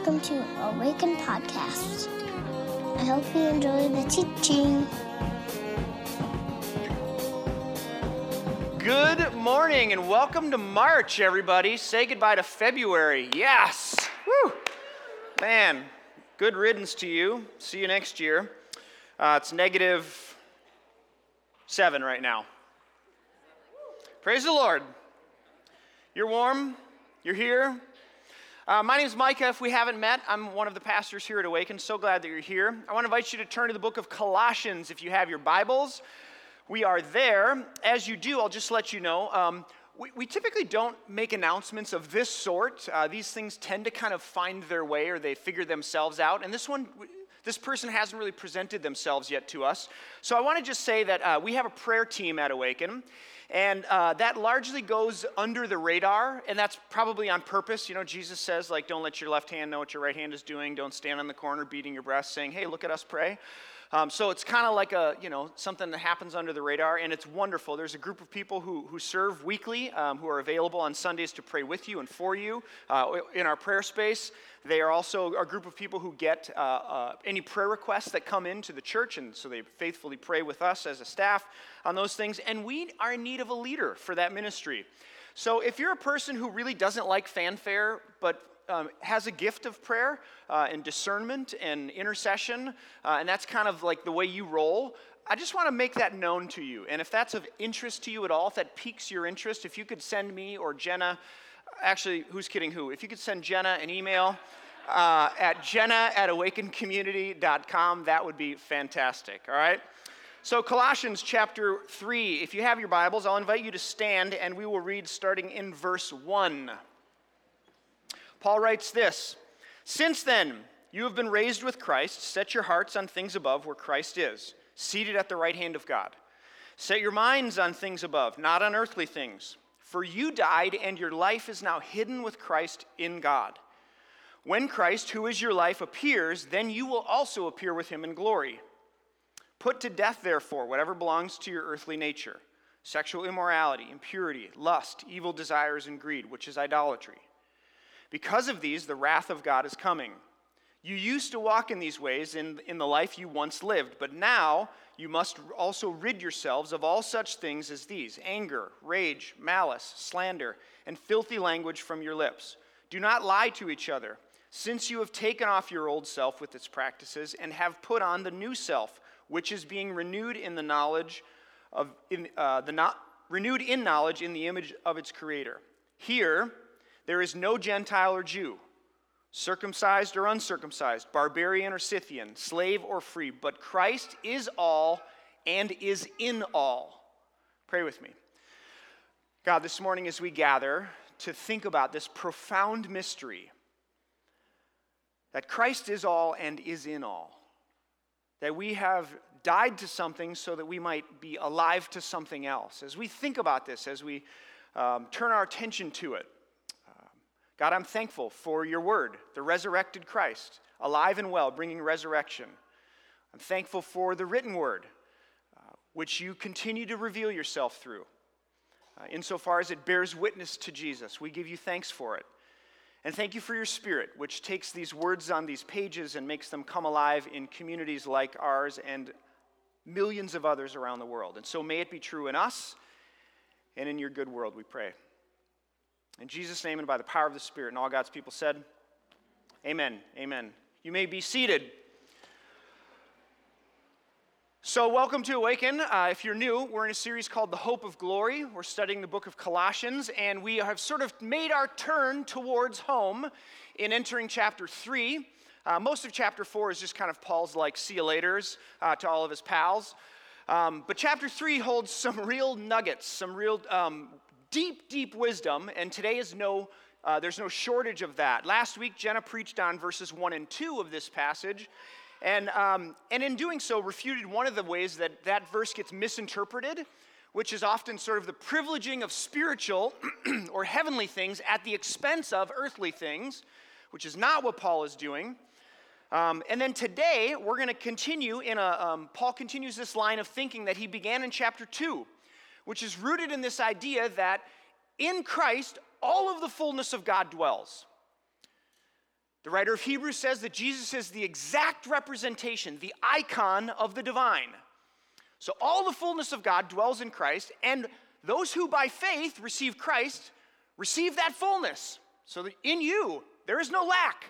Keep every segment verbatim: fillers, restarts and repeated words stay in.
welcome to Awaken Podcast. I hope you enjoy the teaching. Good morning and welcome to March, everybody. Say goodbye to February. Yes! Woo! Man, good riddance to you. See you next year. Uh, it's negative seven right now. Praise the Lord. You're warm. You're here. Uh, my name is Micah. If we haven't met, I'm one of the pastors here at Awaken. So glad that you're here. I want to invite you to turn to the book of Colossians if you have your Bibles. We are there. As you do, I'll just let you know, um, we, we typically don't make announcements of this sort. Uh, these things tend to kind of find their way or they figure themselves out. And this one, this person hasn't really presented themselves yet to us. So I want to just say that uh, we have a prayer team at Awaken. And uh, that largely goes under the radar, and that's probably on purpose. You know, Jesus says, like, don't let your left hand know what your right hand is doing. Don't stand on the corner beating your breast saying, hey, look at us pray. Um, so it's kind of like a, you know, something that happens under the radar, and it's wonderful. There's a group of people who, who serve weekly, um, who are available on Sundays to pray with you and for you uh, in our prayer space. They are also a group of people who get uh, uh, any prayer requests that come into the church, and so they faithfully pray with us as a staff on those things. And we are in need of a leader for that ministry. So if you're a person who really doesn't like fanfare, but Um, has a gift of prayer uh, and discernment and intercession, uh, and that's kind of like the way you roll, I just want to make that known to you. And if that's of interest to you at all, if that piques your interest, if you could send me or Jenna, actually, who's kidding who? If you could send Jenna an email uh, at jenna at awaken community dot com, that would be fantastic, all right? So Colossians chapter three, if you have your Bibles, I'll invite you to stand, and we will read starting in verse one. Paul writes this, "Since then, you have been raised with Christ. Set your hearts on things above where Christ is, seated at the right hand of God. Set your minds on things above, not on earthly things. For you died, and your life is now hidden with Christ in God. When Christ, who is your life, appears, then you will also appear with him in glory. Put to death, therefore, whatever belongs to your earthly nature, sexual immorality, impurity, lust, evil desires, and greed, which is idolatry. Because of these, the wrath of God is coming. You used to walk in these ways in, in the life you once lived, but now you must also rid yourselves of all such things as these: anger, rage, malice, slander, and filthy language from your lips. Do not lie to each other, since you have taken off your old self with its practices and have put on the new self, which is being renewed in the knowledge of in uh, the not renewed in knowledge in the image of its Creator. Here there is no Gentile or Jew, circumcised or uncircumcised, barbarian or Scythian, slave or free, but Christ is all and is in all." Pray with me. God, this morning as we gather to think about this profound mystery, that Christ is all and is in all, that we have died to something so that we might be alive to something else. As we think about this, as we um, turn our attention to it, God, I'm thankful for your word, the resurrected Christ, alive and well, bringing resurrection. I'm thankful for the written word, uh, which you continue to reveal yourself through, uh, insofar as it bears witness to Jesus. We give you thanks for it. And thank you for your Spirit, which takes these words on these pages and makes them come alive in communities like ours and millions of others around the world. And so may it be true in us and in your good world, we pray. In Jesus' name and by the power of the Spirit, and all God's people said, amen, amen. You may be seated. So welcome to Awaken. Uh, if you're new, we're in a series called The Hope of Glory. We're studying the book of Colossians, and we have sort of made our turn towards home in entering chapter three. Uh, most of chapter four is just kind of Paul's like, see you laters uh, to all of his pals. Um, but chapter three holds some real nuggets, some real um, deep, deep wisdom, and today is no, uh, there's no shortage of that. Last week, Jenna preached on verses one and two of this passage, and, um, and in doing so, refuted one of the ways that that verse gets misinterpreted, which is often sort of the privileging of spiritual or heavenly things at the expense of earthly things, which is not what Paul is doing. Um, and then today, we're going to continue in a, um, Paul continues this line of thinking that he began in chapter two, which is rooted in this idea that in Christ, all of the fullness of God dwells. The writer of Hebrews says that Jesus is the exact representation, the icon of the divine. So all the fullness of God dwells in Christ, and those who by faith receive Christ receive that fullness. So that in you, there is no lack.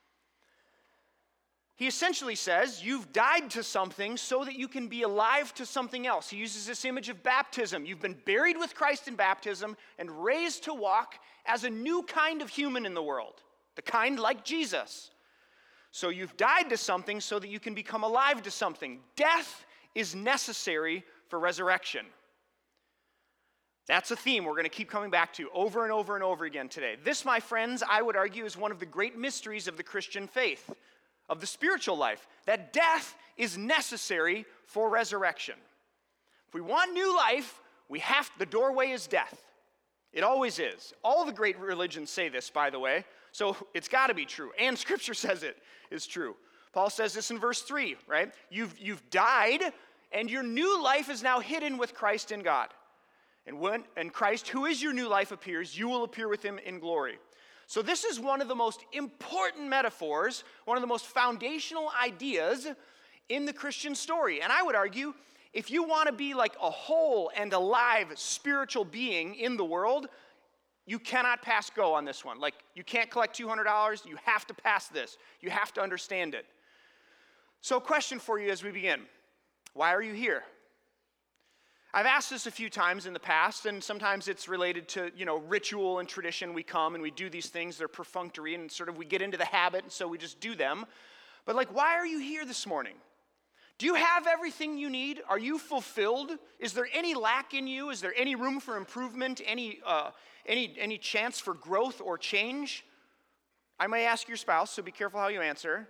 He essentially says, you've died to something so that you can be alive to something else. He uses this image of baptism. You've been buried with Christ in baptism and raised to walk as a new kind of human in the world, the kind like Jesus. So you've died to something so that you can become alive to something. Death is necessary for resurrection. That's a theme we're going to keep coming back to over and over and over again today. This, my friends, I would argue is one of the great mysteries of the Christian faith, of the spiritual life, that death is necessary for resurrection. If we want new life, we have, the doorway is death. It always is. All the great religions say this, by the way, so it's got to be true. And Scripture says it is true. Paul says this in verse three, right? You've, you've died, and your new life is now hidden with Christ in God. And when and Christ, who is your new life, appears, you will appear with him in glory. So this is one of the most important metaphors, one of the most foundational ideas in the Christian story. And I would argue, if you want to be like a whole and alive spiritual being in the world, you cannot pass go on this one. Like, you can't collect two hundred dollars. You have to pass this. You have to understand it. So question for you as we begin. Why are you here? I've asked this a few times in the past, and sometimes it's related to, you know, ritual and tradition. We come and we do these things. They're perfunctory, and sort of we get into the habit, and so we just do them. But, like, why are you here this morning? Do you have everything you need? Are you fulfilled? Is there any lack in you? Is there any room for improvement, any, uh, any, any chance for growth or change? I may ask your spouse, so be careful how you answer.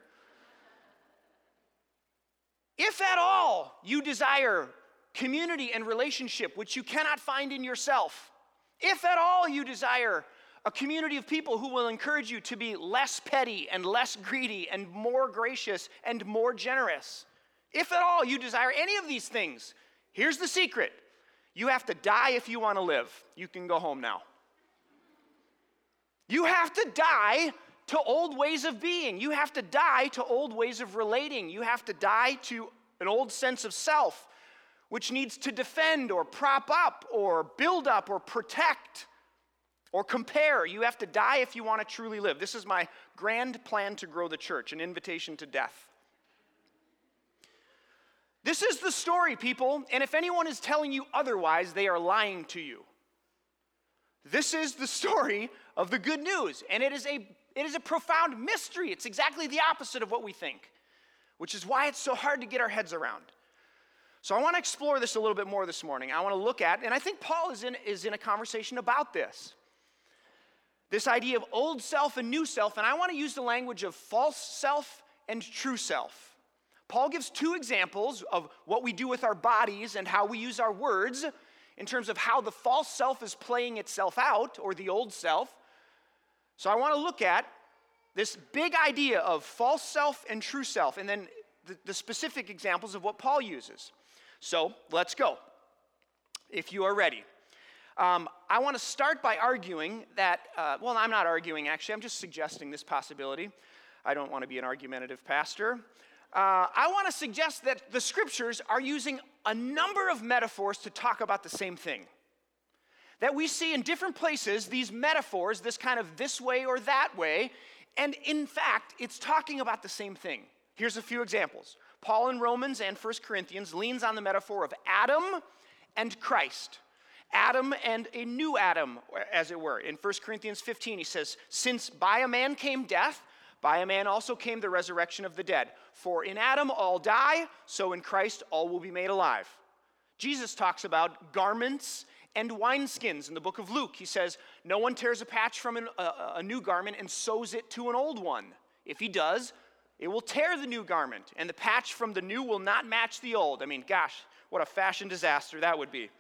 If at all you desire community and relationship, which you cannot find in yourself, if at all you desire a community of people who will encourage you to be less petty and less greedy and more gracious and more generous, if at all you desire any of these things, here's the secret. You have to die if you want to live. You can go home now. You have to die to old ways of being. You have to die to old ways of relating. You have to die to an old sense of self, which needs to defend or prop up or build up or protect or compare. You have to die if you want to truly live. This is my grand plan to grow the church, an invitation to death. This is the story, people, and if anyone is telling you otherwise, they are lying to you. This is the story of the good news, and it is a, it is a profound mystery. It's exactly the opposite of what we think, which is why it's so hard to get our heads around. So I want to explore this a little bit more this morning. I want to look at, and I think Paul is in, is in a conversation about this. This idea of old self and new self, and I want to use the language of false self and true self. Paul gives two examples of what we do with our bodies and how we use our words in terms of how the false self is playing itself out, or the old self. So I want to look at this big idea of false self and true self, and then the, the specific examples of what Paul uses. So let's go, if you are ready. Um, I want to start by arguing that, uh, well, I'm not arguing, actually. I'm just suggesting this possibility. I don't want to be an argumentative pastor. Uh, I want to suggest that the Scriptures are using a number of metaphors to talk about the same thing. That we see in different places these metaphors, this kind of this way or that way, and in fact, it's talking about the same thing. Here's a few examples. Paul in Romans and First Corinthians leans on the metaphor of Adam and Christ. Adam and a new Adam, as it were. In First Corinthians fifteen, he says, since by a man came death, by a man also came the resurrection of the dead. For in Adam all die, so in Christ all will be made alive. Jesus talks about garments and wineskins in the book of Luke. He says, no one tears a patch from an, a, a new garment and sews it to an old one. If he does, it will tear the new garment, and the patch from the new will not match the old. I mean, gosh, what a fashion disaster that would be.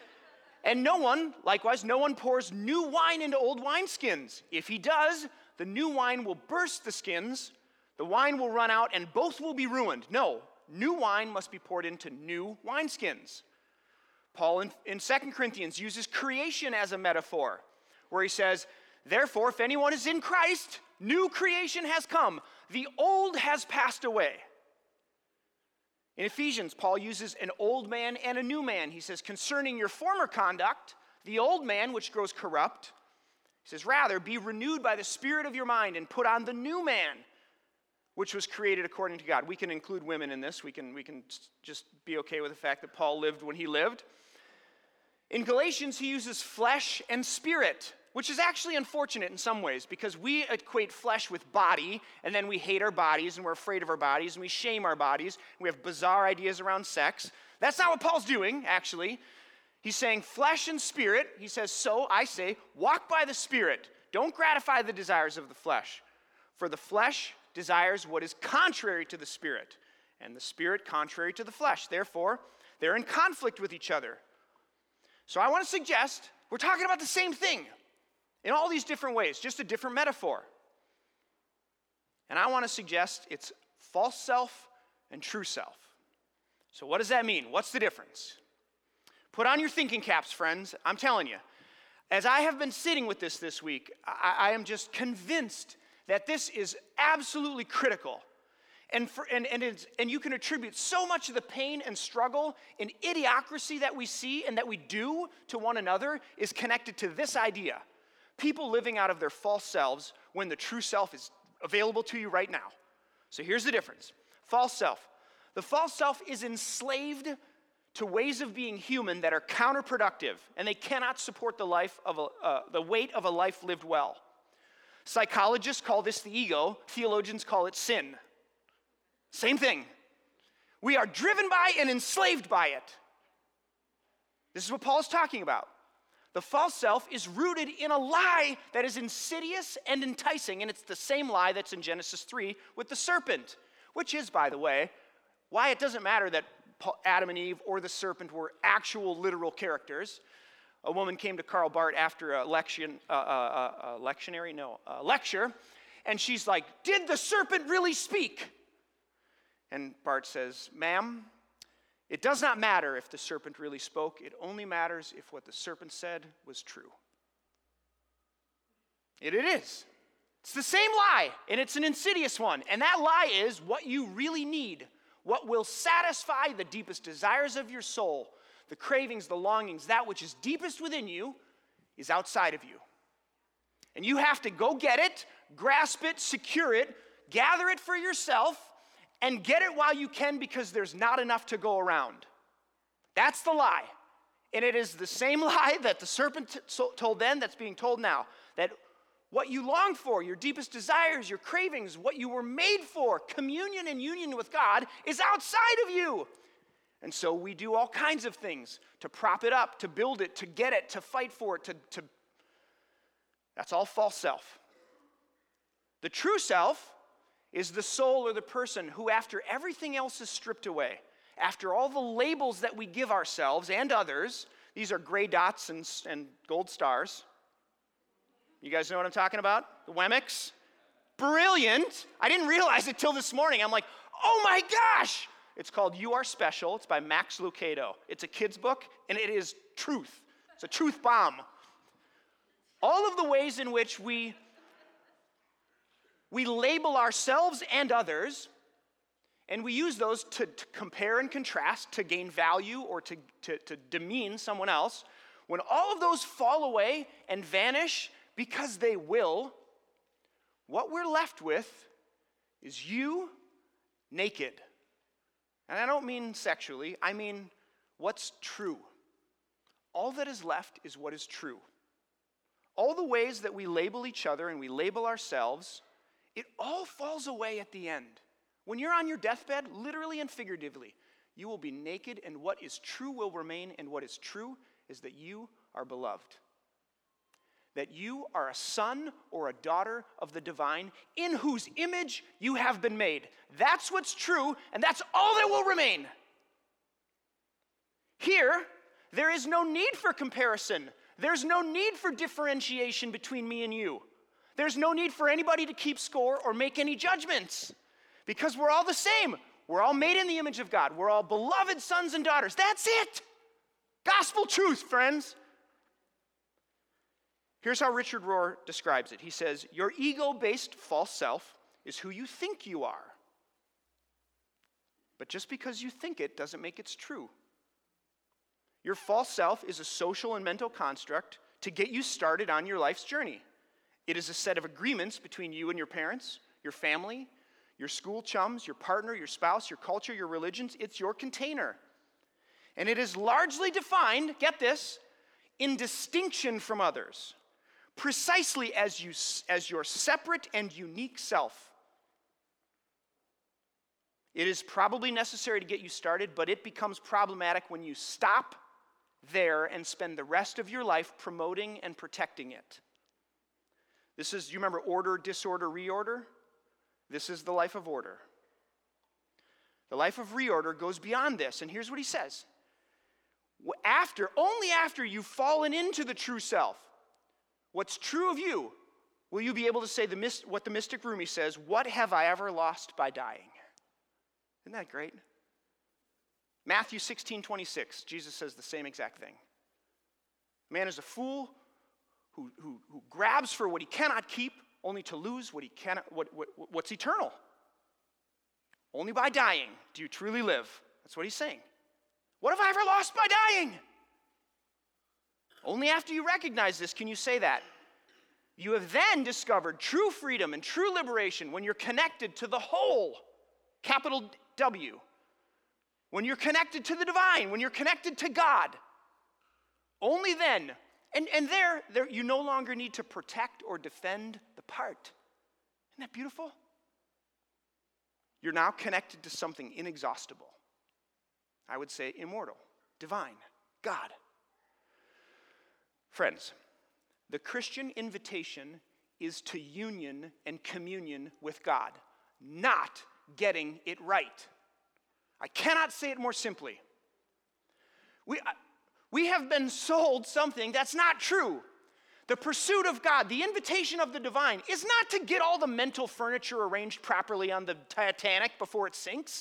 And no one, likewise, no one pours new wine into old wineskins. If he does, the new wine will burst the skins, the wine will run out, and both will be ruined. No, new wine must be poured into new wineskins. Paul in, in Second Corinthians uses creation as a metaphor, where he says, Therefore, if anyone is in Christ, new creation has come. The old has passed away. In Ephesians, Paul uses an old man and a new man. He says, concerning your former conduct, the old man which grows corrupt, he says, rather, be renewed by the spirit of your mind and put on the new man, which was created according to God. We can include women in this. We can, we can just be okay with the fact that Paul lived when he lived. In Galatians, he uses flesh and spirit, which is actually unfortunate in some ways because we equate flesh with body, and then we hate our bodies, and we're afraid of our bodies, and we shame our bodies. And we have bizarre ideas around sex. That's not what Paul's doing, actually. He's saying flesh and spirit. He says, so I say, walk by the Spirit. Don't gratify the desires of the flesh. For the flesh desires what is contrary to the Spirit, and the Spirit contrary to the flesh. Therefore, they're in conflict with each other. So I want to suggest we're talking about the same thing in all these different ways, just a different metaphor. And I want to suggest it's false self and true self. So what does that mean? What's the difference? Put on your thinking caps, friends. I'm telling you. As I have been sitting with this this week, I, I am just convinced that this is absolutely critical. And, for, and, and, it's, and you can attribute so much of the pain and struggle and idiocracy that we see and that we do to one another is connected to this idea. People living out of their false selves when the true self is available to you right now. So here's the difference. False self. The false self is enslaved to ways of being human that are counterproductive, and they cannot support the life of a, uh, the weight of a life lived well. Psychologists call this the ego. Theologians call it sin. Same thing. We are driven by and enslaved by it. This is what Paul is talking about. The false self is rooted in a lie that is insidious and enticing, and it's the same lie that's in Genesis three with the serpent, which is, by the way, why it doesn't matter that Adam and Eve or the serpent were actual literal characters. A woman came to Karl Barth after a lection, uh, uh, uh, lectionary, no, a lecture, and she's like, did the serpent really speak? And Barth says, ma'am, it does not matter if the serpent really spoke. It only matters if what the serpent said was true. It, it is. It's the same lie, and it's an insidious one. And that lie is what you really need, what will satisfy the deepest desires of your soul, the cravings, the longings, that which is deepest within you is outside of you. And you have to go get it, grasp it, secure it, gather it for yourself, and get it while you can because there's not enough to go around. That's the lie. And it is the same lie that the serpent t- told then that's being told now. That what you long for, your deepest desires, your cravings, what you were made for, communion and union with God, is outside of you. And so we do all kinds of things to prop it up, to build it, to get it, to fight for it, to, to that's all false self. The true self is the soul or the person who, after everything else is stripped away, after all the labels that we give ourselves and others, these are gray dots and, and gold stars. You guys know what I'm talking about? The Wemmicks? Brilliant. I didn't realize it till this morning. I'm like, oh my gosh. It's called You Are Special. It's by Max Lucado. It's a kid's book, and it is truth. It's a truth bomb. All of the ways in which we We label ourselves and others, and we use those to, to compare and contrast, to gain value or to, to, to demean someone else. When all of those fall away and vanish, because they will, what we're left with is you naked. And I don't mean sexually, I mean what's true. All that is left is what is true. All the ways that we label each other and we label ourselves, it all falls away at the end. When you're on your deathbed, literally and figuratively, you will be naked, and what is true will remain, and what is true is that you are beloved. That you are a son or a daughter of the divine, in whose image you have been made. That's what's true, and that's all that will remain. Here, there is no need for comparison. There's no need for differentiation between me and you. There's no need for anybody to keep score or make any judgments because we're all the same. We're all made in the image of God. We're all beloved sons and daughters. That's it. Gospel truth, friends. Here's how Richard Rohr describes it. He says, your ego-based false self is who you think you are. But just because you think it doesn't make it true. Your false self is a social and mental construct to get you started on your life's journey. It is a set of agreements between you and your parents, your family, your school chums, your partner, your spouse, your culture, your religions. It's your container. And it is largely defined, get this, in distinction from others, precisely as you as your separate and unique self. It is probably necessary to get you started, but it becomes problematic when you stop there and spend the rest of your life promoting and protecting it. This is, you remember order, disorder, reorder? This is the life of order. The life of reorder goes beyond this, and here's what he says. After, only after you've fallen into the true self, what's true of you, will you be able to say the what the mystic Rumi says, what have I ever lost by dying? Isn't that great? Matthew sixteen twenty-six, Jesus says the same exact thing. Man is a fool who, who, who grabs for what he cannot keep, only to lose what he cannot, what, what, what's eternal. Only by dying do you truly live. That's what he's saying. What have I ever lost by dying? Only after you recognize this can you say that. You have then discovered true freedom and true liberation when you're connected to the whole, capital W. When you're connected to the divine, when you're connected to God. Only then, and, and there, there, you no longer need to protect or defend the part. Isn't that beautiful? You're now connected to something inexhaustible. I would say immortal, divine, God. Friends, the Christian invitation is to union and communion with God, not getting it right. I cannot say it more simply. We, we have been sold something that's not true. The pursuit of God, the invitation of the divine, is not to get all the mental furniture arranged properly on the Titanic before it sinks.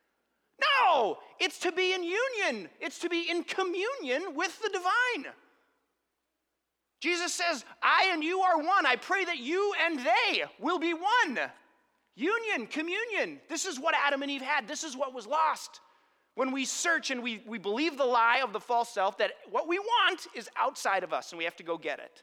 No, it's to be in union. It's to be in communion with the divine. Jesus says, I and you are one. I pray that you and they will be one. Union, communion. This is what Adam and Eve had. This is what was lost. When we search and we, we believe the lie of the false self that what we want is outside of us and we have to go get it.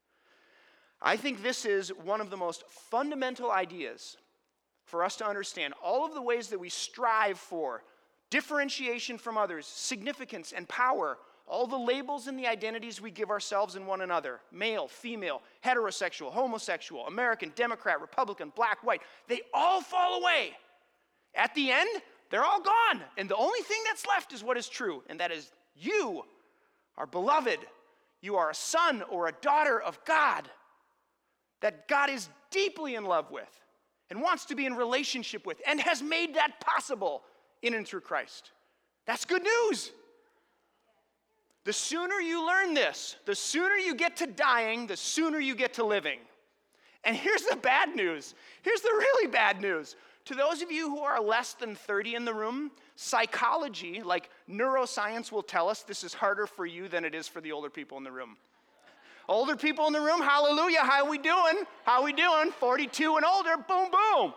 I think this is one of the most fundamental ideas for us to understand all of the ways that we strive for differentiation from others, significance and power, all the labels and the identities we give ourselves and one another, male, female, heterosexual, homosexual, American, Democrat, Republican, black, white, they all fall away. At the end, they're all gone. And the only thing that's left is what is true, and that is you are beloved. You are a son or a daughter of God that God is deeply in love with and wants to be in relationship with and has made that possible in and through Christ. That's good news. The sooner you learn this, the sooner you get to dying, the sooner you get to living. And here's the bad news. Here's the really bad news. To those of you who are less than thirty in the room, psychology, like neuroscience, will tell us this is harder for you than it is for the older people in the room. Older people in the room, hallelujah, how we doing? How we doing? forty-two and older, boom, boom.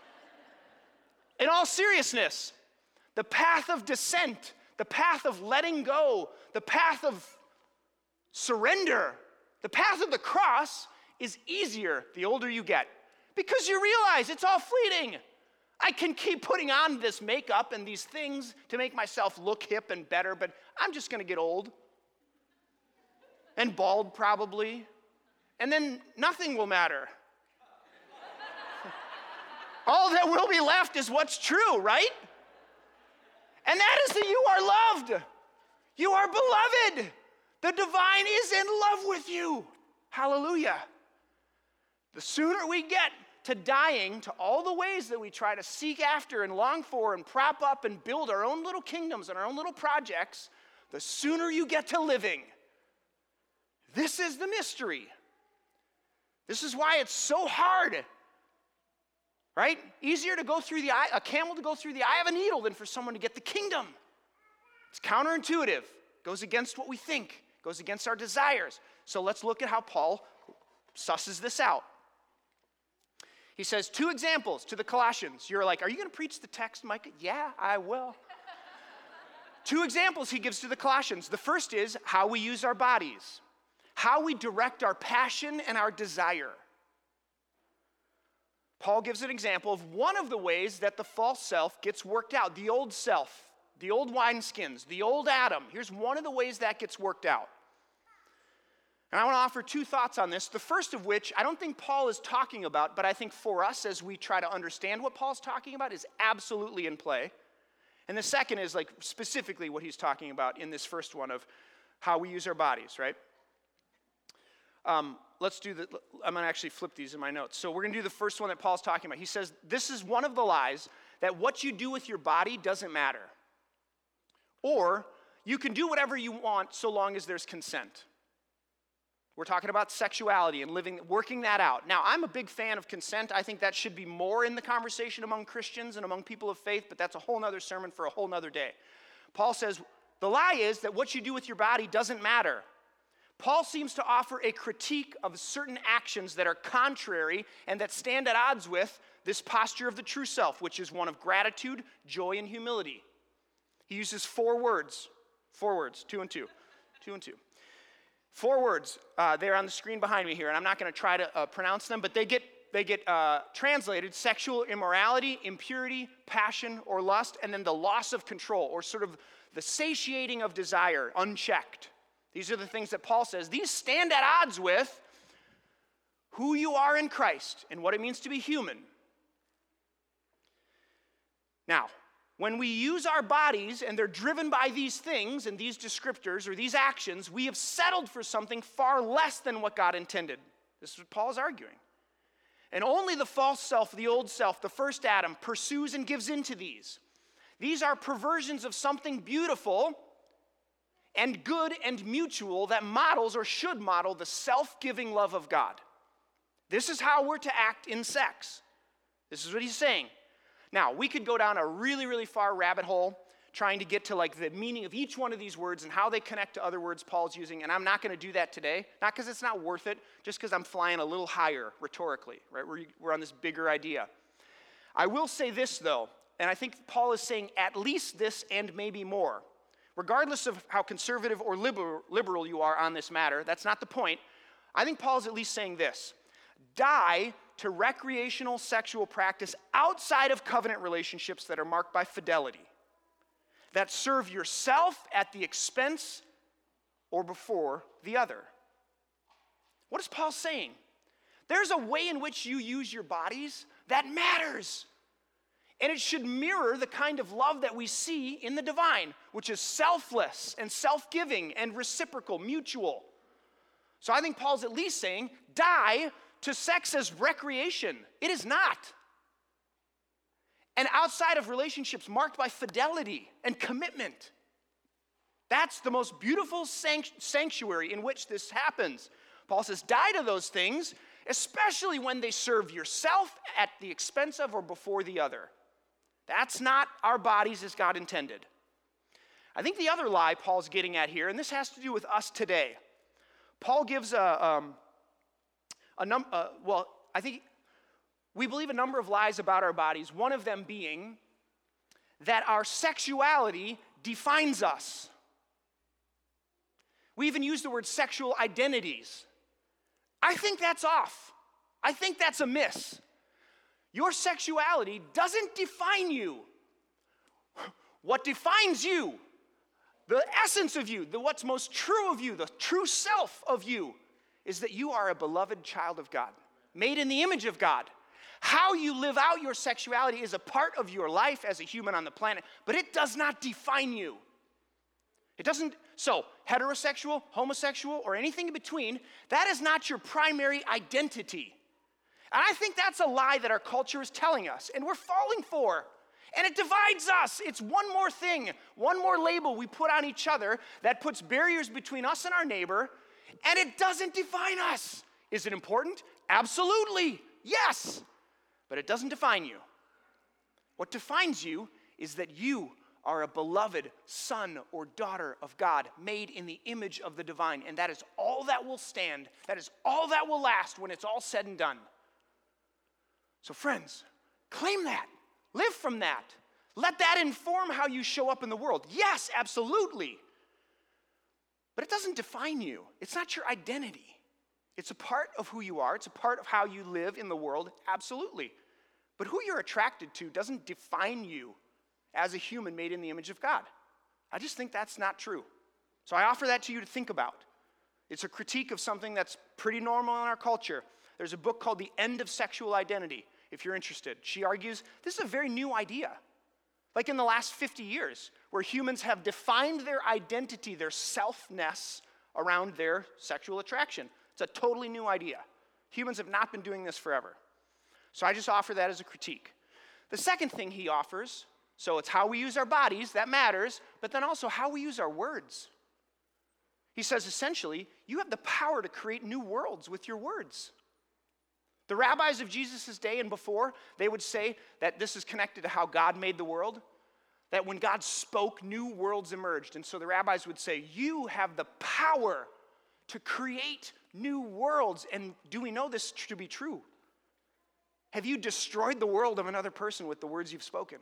In all seriousness, the path of descent, the path of letting go, the path of surrender, the path of the cross is easier the older you get because you realize it's all fleeting. I can keep putting on this makeup and these things to make myself look hip and better, but I'm just going to get old and bald probably, and then nothing will matter. All that will be left is what's true, right? And that is that you are loved. You are beloved. The divine is in love with you. Hallelujah. The sooner we get to dying to all the ways that we try to seek after and long for and prop up and build our own little kingdoms and our own little projects, the sooner you get to living. This is the mystery. This is why it's so hard. Right? Easier to go through the eye, a camel to go through the eye of a needle than for someone to get the kingdom. It's counterintuitive. Goes against what we think. Goes against our desires. So let's look at how Paul susses this out. He says two examples to the Colossians. You're like, are you going to preach the text, Micah? Yeah, I will. Two examples he gives to the Colossians. The first is how we use our bodies, how we direct our passion and our desire. Paul gives an example of one of the ways that the false self gets worked out, the old self, the old wineskins, the old Adam. Here's one of the ways that gets worked out. And I want to offer two thoughts on this. The first of which I don't think Paul is talking about, but I think for us as we try to understand what Paul's talking about is absolutely in play. And the second is like specifically what he's talking about in this first one of how we use our bodies, right? Um, let's do the, I'm going to actually flip these in my notes. So we're going to do the first one that Paul's talking about. He says, this is one of the lies, that what you do with your body doesn't matter. Or you can do whatever you want so long as there's consent. We're talking about sexuality and living, working that out. Now, I'm a big fan of consent. I think that should be more in the conversation among Christians and among people of faith, but that's a whole nother sermon for a whole nother day. Paul says, the lie is that what you do with your body doesn't matter. Paul seems to offer a critique of certain actions that are contrary and that stand at odds with this posture of the true self, which is one of gratitude, joy, and humility. He uses four words, four words, two and two, two and two. Four words, uh, they're on the screen behind me here, and I'm not going to try to uh, pronounce them, but they get they get uh, translated sexual immorality, impurity, passion, or lust, and then the loss of control, or sort of the satiating of desire, unchecked. These are the things that Paul says. These stand at odds with who you are in Christ and what it means to be human. Now, when we use our bodies and they're driven by these things and these descriptors or these actions, we have settled for something far less than what God intended. This is what Paul is arguing. And only the false self, the old self, the first Adam, pursues and gives into these. These are perversions of something beautiful and good and mutual that models or should model the self-giving love of God. This is how we're to act in sex. This is what he's saying. Now, we could go down a really, really far rabbit hole trying to get to like the meaning of each one of these words and how they connect to other words Paul's using, and I'm not going to do that today, not because it's not worth it, just because I'm flying a little higher rhetorically, right? We're, we're on this bigger idea. I will say this, though, and I think Paul is saying at least this and maybe more. Regardless of how conservative or liberal, liberal you are on this matter, that's not the point. I think Paul is at least saying this. Die to recreational sexual practice outside of covenant relationships that are marked by fidelity, that serve yourself at the expense or before the other. What is Paul saying? There's a way in which you use your bodies that matters. And it should mirror the kind of love that we see in the divine, which is selfless and self-giving and reciprocal, mutual. So I think Paul's at least saying, die to sex as recreation. It is not. And outside of relationships marked by fidelity and commitment. That's the most beautiful sanctuary in which this happens. Paul says, die to those things, especially when they serve yourself at the expense of or before the other. That's not our bodies as God intended. I think the other lie Paul's getting at here, and this has to do with us today. Paul gives a, um, a num- uh, well, I think we believe a number of lies about our bodies, one of them being that our sexuality defines us. We even use the word sexual identities. I think that's off. I think that's a miss. Your sexuality doesn't define you. What defines you, the essence of you, the what's most true of you, the true self of you, is that you are a beloved child of God, made in the image of God. How you live out your sexuality is a part of your life as a human on the planet, but it does not define you. It doesn't, so heterosexual, homosexual, or anything in between, that is not your primary identity. And I think that's a lie that our culture is telling us, and we're falling for. And it divides us. It's one more thing, one more label we put on each other that puts barriers between us and our neighbor, and it doesn't define us. Is it important? Absolutely, yes. But it doesn't define you. What defines you is that you are a beloved son or daughter of God, made in the image of the divine. And that is all that will stand. That is all that will last when it's all said and done. So friends, claim that. Live from that. Let that inform how you show up in the world. Yes, absolutely. But it doesn't define you. It's not your identity. It's a part of who you are. It's a part of how you live in the world, absolutely. But who you're attracted to doesn't define you as a human made in the image of God. I just think that's not true. So I offer that to you to think about. It's a critique of something that's pretty normal in our culture. There's a book called The End of Sexual Identity, if you're interested. She argues this is a very new idea. Like in the last fifty years, where humans have defined their identity, their selfness, around their sexual attraction. It's a totally new idea. Humans have not been doing this forever. So I just offer that as a critique. The second thing he offers, so it's how we use our bodies, that matters, but then also how we use our words. He says essentially, you have the power to create new worlds with your words. The rabbis of Jesus' day and before, they would say that this is connected to how God made the world, that when God spoke, new worlds emerged. And so the rabbis would say, you have the power to create new worlds. And do we know this to be true? Have you destroyed the world of another person with the words you've spoken?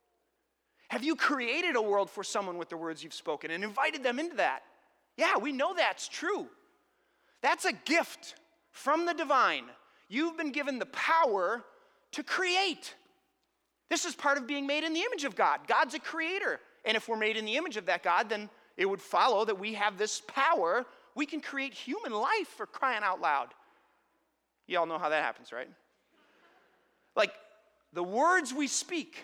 Have you created a world for someone with the words you've spoken and invited them into that? Yeah, we know that's true. That's a gift from the divine. You've been given the power to create. This is part of being made in the image of God. God's a creator. And if we're made in the image of that God, then it would follow that we have this power. We can create human life, for crying out loud. You all know how that happens, right? Like the words we speak.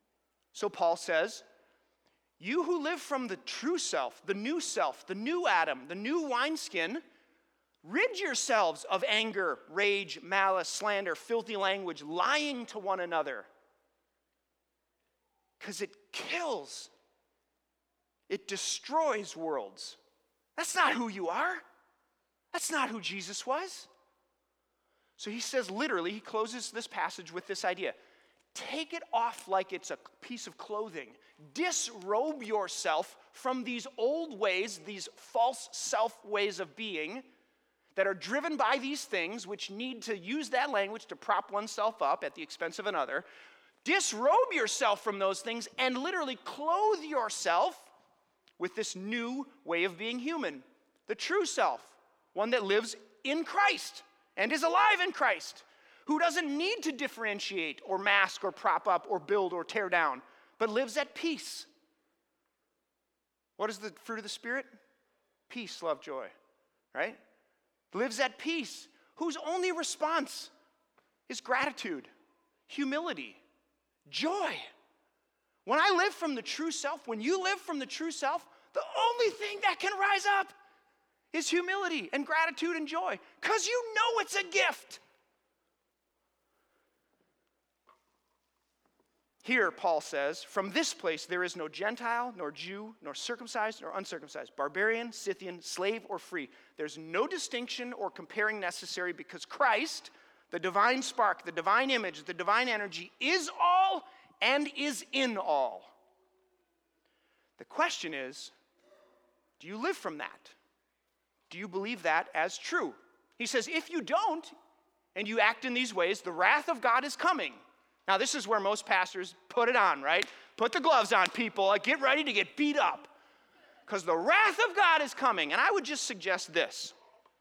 So Paul says, you who live from the true self, the new self, the new Adam, the new wineskin, rid yourselves of anger, rage, malice, slander, filthy language, lying to one another. Because it kills. It destroys worlds. That's not who you are. That's not who Jesus was. So he says literally, he closes this passage with this idea. Take it off like it's a piece of clothing. Disrobe yourself from these old ways, these false self ways of being that are driven by these things, which need to use that language to prop oneself up at the expense of another. Disrobe yourself from those things and literally clothe yourself with this new way of being human. The true self, one that lives in Christ and is alive in Christ, who doesn't need to differentiate or mask or prop up or build or tear down, but lives at peace. What is the fruit of the Spirit? Peace, love, joy, right? Lives at peace, whose only response is gratitude, humility, joy. When I live from the true self, when you live from the true self, the only thing that can rise up is humility and gratitude and joy, because you know it's a gift. Here, Paul says, from this place there is no Gentile, nor Jew, nor circumcised, nor uncircumcised, barbarian, Scythian, slave, or free. There's no distinction or comparing necessary, because Christ, the divine spark, the divine image, the divine energy, is all and is in all. The question is, do you live from that? Do you believe that as true? He says, if you don't, and you act in these ways, the wrath of God is coming. Now, this is where most pastors put it on, right? Put the gloves on, people. Get ready to get beat up. Because the wrath of God is coming. And I would just suggest this.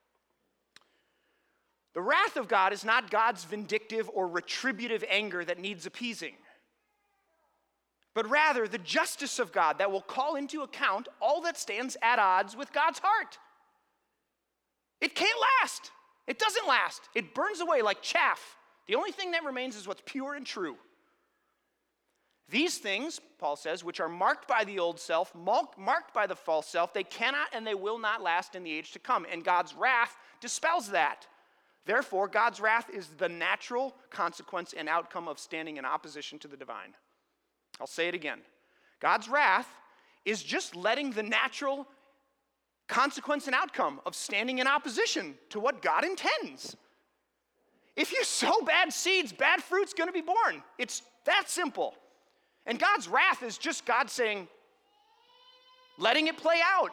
The wrath of God is not God's vindictive or retributive anger that needs appeasing, but rather the justice of God that will call into account all that stands at odds with God's heart. It can't last. It doesn't last. It burns away like chaff. The only thing that remains is what's pure and true. These things, Paul says, which are marked by the old self, marked by the false self, they cannot and they will not last in the age to come. And God's wrath dispels that. Therefore, God's wrath is the natural consequence and outcome of standing in opposition to the divine. I'll say it again. God's wrath is just letting the natural consequence and outcome of standing in opposition to what God intends. If you sow bad seeds, bad fruit's going to be born. It's that simple. And God's wrath is just God saying, letting it play out.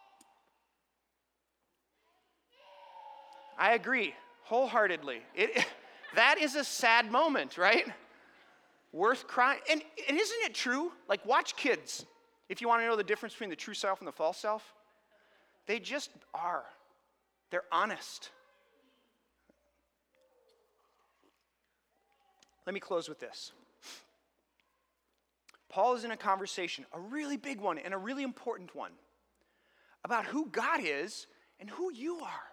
I agree wholeheartedly. It, that is a sad moment, right? Worth crying. And, and isn't it true? Like, watch kids. If you want to know the difference between the true self and the false self, they just are. They're honest. Let me close with this. Paul is in a conversation, a really big one and a really important one, about who God is and who you are.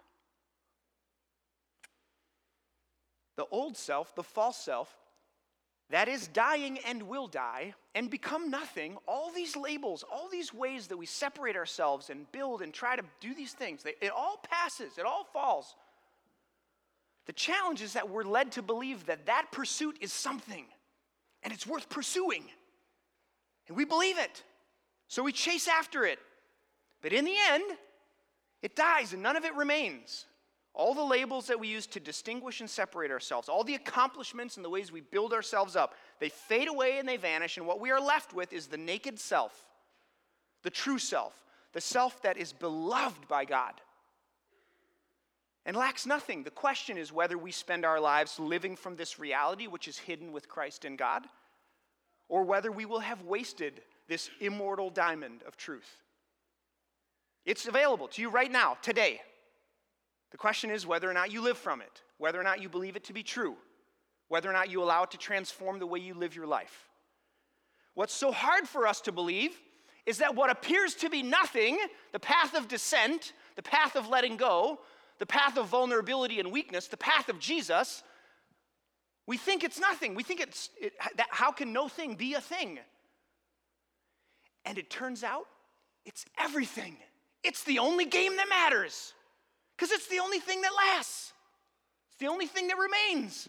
The old self, the false self, that is dying and will die and become nothing. All these labels, all these ways that we separate ourselves and build and try to do these things, they, it all passes, it all falls. The challenge is that we're led to believe that that pursuit is something and it's worth pursuing. And we believe it. So we chase after it. But in the end, it dies and none of it remains. All the labels that we use to distinguish and separate ourselves, all the accomplishments and the ways we build ourselves up, they fade away and they vanish, and what we are left with is the naked self, the true self, the self that is beloved by God and lacks nothing. The question is whether we spend our lives living from this reality, which is hidden with Christ in God, or whether we will have wasted this immortal diamond of truth. It's available to you right now, today. The question is whether or not you live from it, whether or not you believe it to be true, whether or not you allow it to transform the way you live your life. What's so hard for us to believe is that what appears to be nothing, the path of descent, the path of letting go, the path of vulnerability and weakness, the path of Jesus, we think it's nothing. We think it's, it, that, how can no thing be a thing? And it turns out it's everything. It's the only game that matters. Because it's the only thing that lasts. It's the only thing that remains.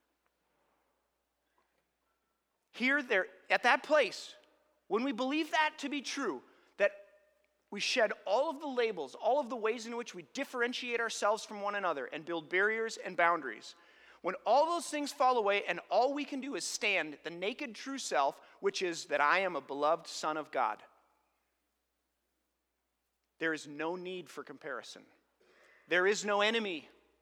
Here, there, at that place, when we believe that to be true, that we shed all of the labels, all of the ways in which we differentiate ourselves from one another and build barriers and boundaries, when all those things fall away and all we can do is stand the naked true self, which is that I am a beloved son of God, there is no need for comparison. There is no enemy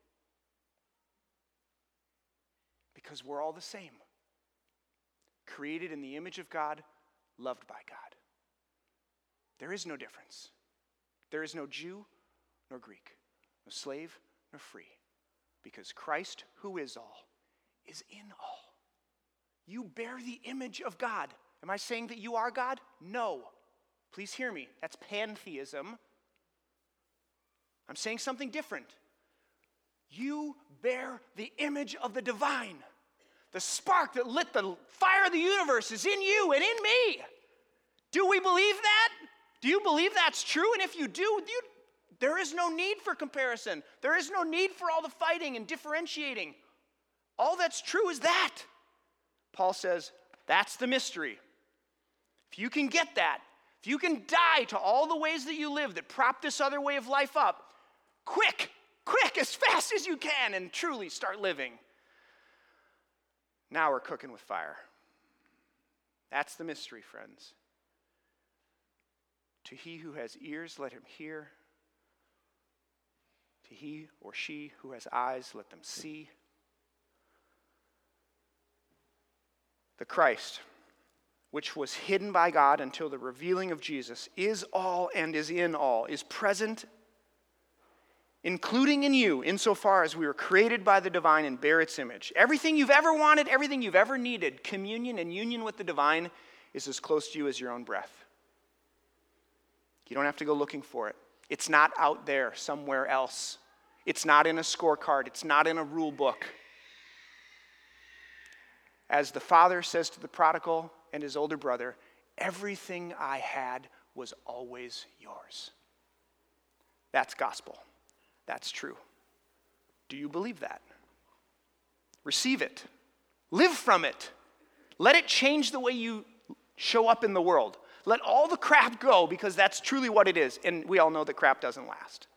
because we're all the same. Created in the image of God, loved by God. There is no difference. There is no Jew nor Greek, no slave nor free, because Christ, who is all, is in all. You bear the image of God. Am I saying that you are God? No. Please hear me. That's pantheism. I'm saying something different. You bear the image of the divine. The spark that lit the fire of the universe is in you and in me. Do we believe that? Do you believe that's true? And if you do, you, there is no need for comparison. There is no need for all the fighting and differentiating. All that's true is that. Paul says, that's the mystery. If you can get that, if you can die to all the ways that you live that prop this other way of life up, quick, quick, as fast as you can, and truly start living. Now we're cooking with fire. That's the mystery, friends. To he who has ears, let him hear. To he or she who has eyes, let them see. The Christ, which was hidden by God until the revealing of Jesus, is all and is in all, is present, including in you, insofar as we were created by the divine and bear its image. Everything you've ever wanted, everything you've ever needed, communion and union with the divine, is as close to you as your own breath. You don't have to go looking for it. It's not out there somewhere else. It's not in a scorecard. It's not in a rule book. As the father says to the prodigal and his older brother, everything I had was always yours. That's gospel. That's true. Do you believe that? Receive it. Live from it. Let it change the way you show up in the world. Let all the crap go, because that's truly what it is. And we all know that crap doesn't last.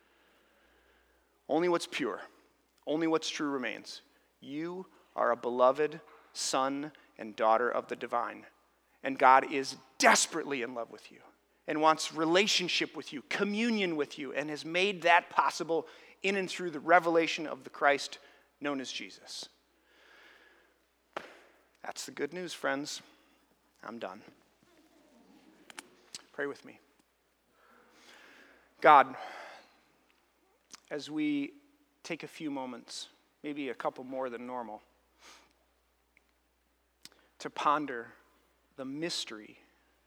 Only what's pure, only what's true remains. You are a beloved son and daughter of the divine. And God is desperately in love with you and wants relationship with you, communion with you, and has made that possible in and through the revelation of the Christ known as Jesus. That's the good news, friends. I'm done. Pray with me. God, as we take a few moments, maybe a couple more than normal, to ponder the mystery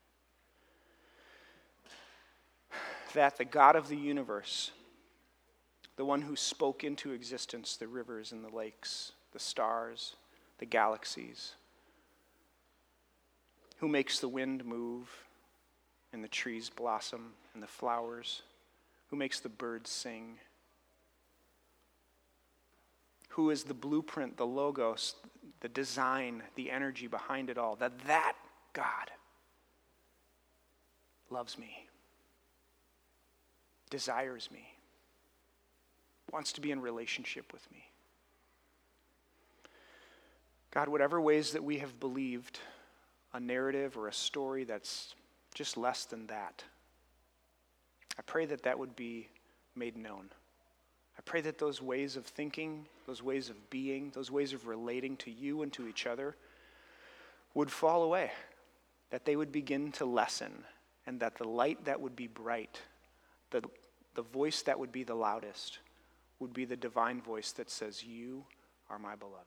that the God of the universe, the one who spoke into existence the rivers and the lakes, the stars, the galaxies, who makes the wind move and the trees blossom and the flowers, who makes the birds sing, who is the blueprint, the logos, the design, the energy behind it all, that that God loves me, desires me, wants to be in relationship with me. God, whatever ways that we have believed a narrative or a story that's just less than that, I pray that that would be made known. I pray that those ways of thinking, those ways of being, those ways of relating to you and to each other would fall away, that they would begin to lessen, and that the light that would be bright, the, the voice that would be the loudest, would be the divine voice that says, "You are my beloved."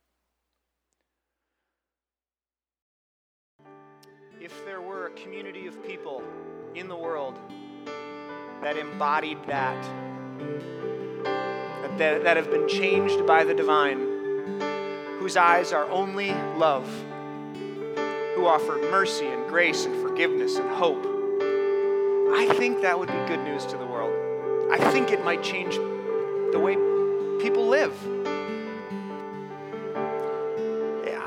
If there were a community of people in the world that embodied that, that, that have been changed by the divine, whose eyes are only love, who offer mercy and grace and forgiveness and hope, I think that would be good news to the world. I think it might change the way people live. Yeah.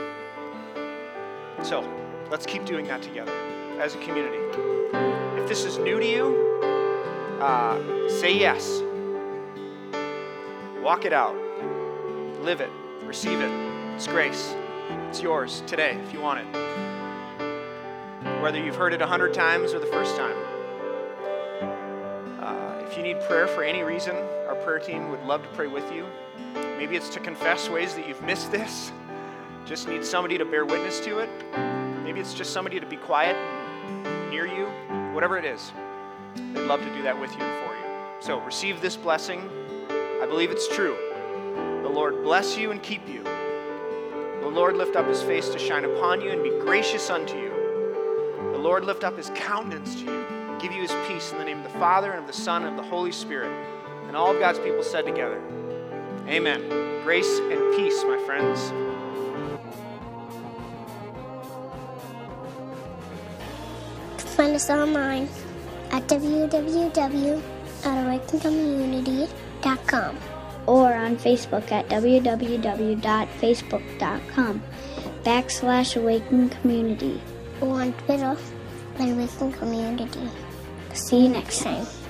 So, let's keep doing that together as a community. If this is new to you, uh, say yes. Walk it out. Live it. Receive it. It's grace. It's yours today if you want it. Whether you've heard it a hundred times or the first time. Uh, if you need prayer for any reason, our prayer team would love to pray with you. Maybe it's to confess ways that you've missed this. Just need somebody to bear witness to it. Maybe it's just somebody to be quiet near you. Whatever it is, they'd love to do that with you and for you. So receive this blessing. I believe it's true. The Lord bless you and keep you. The Lord lift up his face to shine upon you and be gracious unto you. The Lord lift up his countenance to you and give you his peace in the name of the Father and of the Son and of the Holy Spirit. And all of God's people said together, amen. Grace and peace, my friends. Find us online at w w w dot awaken community dot com or on Facebook at w w w dot facebook dot com backslash awaken community or on Twitter at Awaken Community. See you next time.